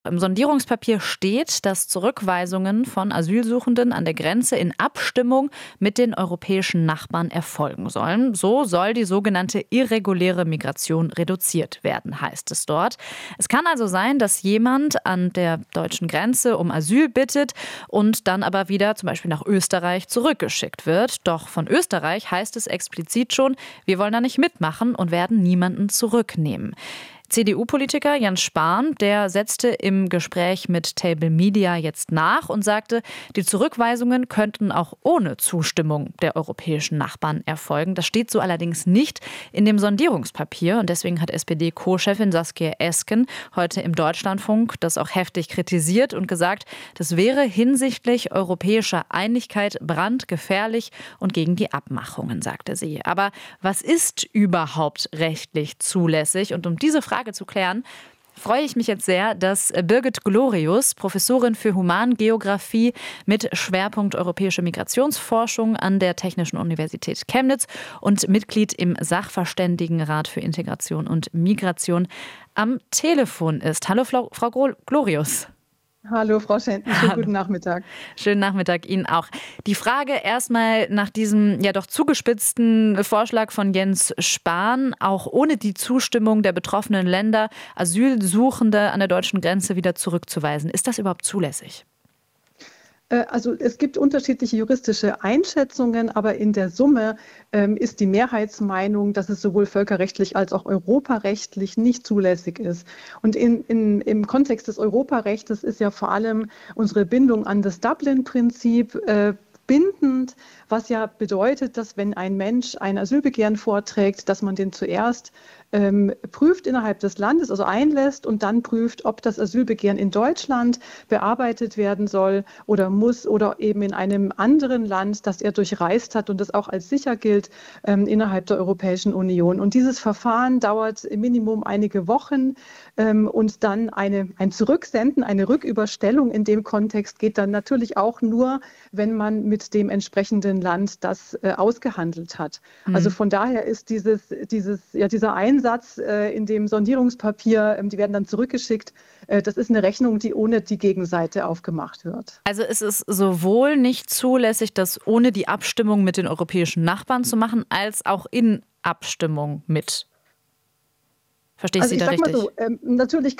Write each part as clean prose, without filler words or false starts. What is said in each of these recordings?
Im Sondierungspapier steht, dass Zurückweisungen von Asylsuchenden an der Grenze in Abstimmung mit den europäischen Nachbarn erfolgen sollen. So soll die sogenannte irreguläre Migration reduziert werden, heißt es dort. Es kann also sein, dass jemand an der deutschen Grenze um Asyl bittet und dann aber wieder zum Beispiel nach Österreich zurückgeschickt wird. Doch von Österreich heißt es explizit schon, wir wollen da nicht mitmachen und werden niemanden zurücknehmen. CDU-Politiker Jens Spahn, der setzte im Gespräch mit Table Media jetzt nach und sagte, die Zurückweisungen könnten auch ohne Zustimmung der europäischen Nachbarn erfolgen. Das steht so allerdings nicht in dem Sondierungspapier. Und deswegen hat SPD-Co-Chefin Saskia Esken heute im Deutschlandfunk das auch heftig kritisiert und gesagt, das wäre hinsichtlich europäischer Einigkeit brandgefährlich und gegen die Abmachungen, sagte sie. Aber was ist überhaupt rechtlich zulässig? Und um diese Frage zu klären, freue ich mich jetzt sehr, dass Birgit Glorius, Professorin für Humangeographie mit Schwerpunkt europäische Migrationsforschung an der Technischen Universität Chemnitz und Mitglied im Sachverständigenrat für Integration und Migration, am Telefon ist. Hallo Frau Glorius. Hallo Frau Schenten, schönen guten Nachmittag. Schönen Nachmittag Ihnen auch. Die Frage erstmal nach diesem ja doch zugespitzten Vorschlag von Jens Spahn, auch ohne die Zustimmung der betroffenen Länder Asylsuchende an der deutschen Grenze wieder zurückzuweisen. Ist das überhaupt zulässig? Also es gibt unterschiedliche juristische Einschätzungen, aber in der Summe ist die Mehrheitsmeinung, dass es sowohl völkerrechtlich als auch europarechtlich nicht zulässig ist. Und im Kontext des Europarechts ist ja vor allem unsere Bindung an das Dublin-Prinzip bindend, was ja bedeutet, dass wenn ein Mensch ein Asylbegehren vorträgt, dass man den zuerst prüft innerhalb des Landes, also einlässt und dann prüft, ob das Asylbegehren in Deutschland bearbeitet werden soll oder muss oder eben in einem anderen Land, das er durchreist hat und das auch als sicher gilt innerhalb der Europäischen Union. Und dieses Verfahren dauert im Minimum einige Wochen und dann ein Zurücksenden, eine Rücküberstellung in dem Kontext geht dann natürlich auch nur, wenn man mit dem entsprechenden Land das ausgehandelt hat. Also von daher ist dieser Einsatz in dem Sondierungspapier, die werden dann zurückgeschickt. Das ist eine Rechnung, die ohne die Gegenseite aufgemacht wird. Also ist es sowohl nicht zulässig, das ohne die Abstimmung mit den europäischen Nachbarn zu machen, als auch in Abstimmung mit. Verstehe ich Sie da richtig? Also ich sag mal so, natürlich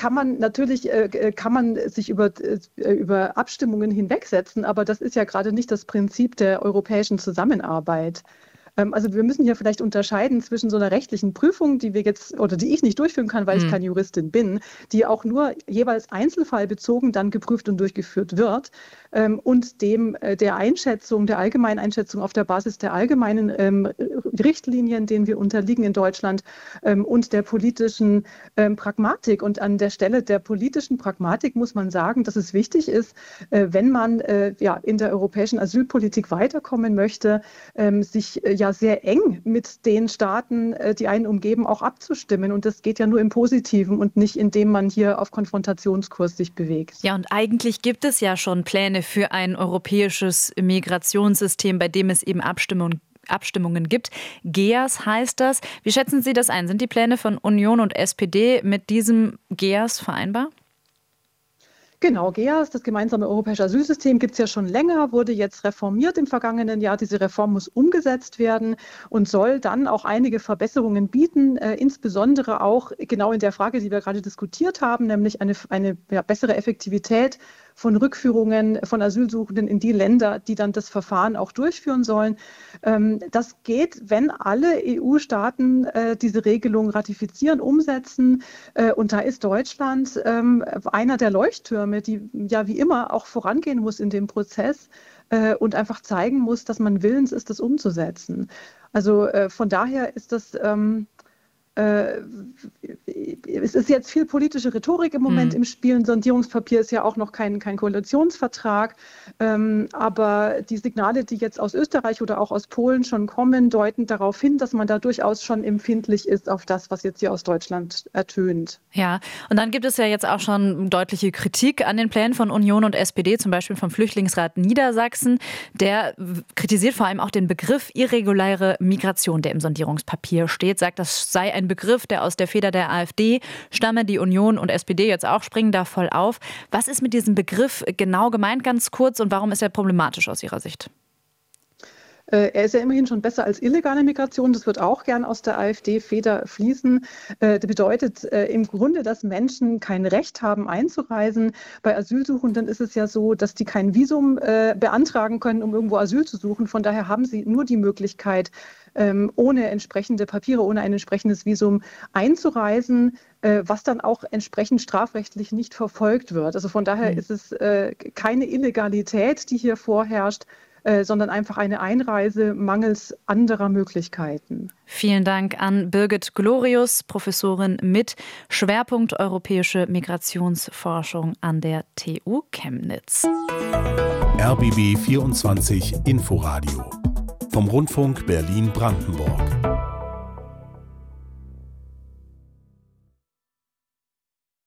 kann man sich über Abstimmungen hinwegsetzen, aber das ist ja gerade nicht das Prinzip der europäischen Zusammenarbeit. Also wir müssen hier vielleicht unterscheiden zwischen so einer rechtlichen Prüfung, die ich nicht durchführen kann, weil ich keine Juristin bin, die auch nur jeweils einzelfallbezogen dann geprüft und durchgeführt wird, und der allgemeinen Einschätzung auf der Basis der allgemeinen Richtlinien, denen wir unterliegen in Deutschland, und der politischen Pragmatik. Und an der Stelle der politischen Pragmatik muss man sagen, dass es wichtig ist, wenn man in der europäischen Asylpolitik weiterkommen möchte, sich sehr eng mit den Staaten, die einen umgeben, auch abzustimmen. Und das geht ja nur im Positiven und nicht, indem man hier auf Konfrontationskurs sich bewegt. Ja, und eigentlich gibt es ja schon Pläne für ein europäisches Migrationssystem, bei dem es eben Abstimmungen gibt. GEAS heißt das. Wie schätzen Sie das ein? Sind die Pläne von Union und SPD mit diesem GEAS vereinbar? Genau, GEAS, das gemeinsame europäische Asylsystem, gibt es ja schon länger, wurde jetzt reformiert im vergangenen Jahr. Diese Reform muss umgesetzt werden und soll dann auch einige Verbesserungen bieten, insbesondere auch genau in der Frage, die wir gerade diskutiert haben, nämlich eine bessere Effektivität von Rückführungen von Asylsuchenden in die Länder, die dann das Verfahren auch durchführen sollen. Das geht, wenn alle EU-Staaten diese Regelung ratifizieren, umsetzen. Und da ist Deutschland einer der Leuchttürme, die ja wie immer auch vorangehen muss in dem Prozess und einfach zeigen muss, dass man willens ist, das umzusetzen. Also von daher ist das es ist jetzt viel politische Rhetorik im Moment im Spiel. Ein Sondierungspapier ist ja auch noch kein Koalitionsvertrag. Aber die Signale, die jetzt aus Österreich oder auch aus Polen schon kommen, deuten darauf hin, dass man da durchaus schon empfindlich ist auf das, was jetzt hier aus Deutschland ertönt. Ja, und dann gibt es ja jetzt auch schon deutliche Kritik an den Plänen von Union und SPD, zum Beispiel vom Flüchtlingsrat Niedersachsen. Der kritisiert vor allem auch den Begriff irreguläre Migration, der im Sondierungspapier steht, sagt, das sei ein Begriff, der aus der Feder der AfD stamme. Die Union und SPD jetzt auch springen da voll auf. Was ist mit diesem Begriff genau gemeint, ganz kurz, und warum ist er problematisch aus Ihrer Sicht? Er ist ja immerhin schon besser als illegale Migration. Das wird auch gern aus der AfD-Feder fließen. Das bedeutet im Grunde, dass Menschen kein Recht haben, einzureisen. Bei Asylsuchenden ist es ja so, dass die kein Visum beantragen können, um irgendwo Asyl zu suchen. Von daher haben sie nur die Möglichkeit, ohne entsprechende Papiere, ohne ein entsprechendes Visum einzureisen, was dann auch entsprechend strafrechtlich nicht verfolgt wird. Also von daher ist es keine Illegalität, die hier vorherrscht, sondern einfach eine Einreise mangels anderer Möglichkeiten. Vielen Dank an Birgit Glorius, Professorin mit Schwerpunkt Europäische Migrationsforschung an der TU Chemnitz. RBB 24 Inforadio vom Rundfunk Berlin-Brandenburg.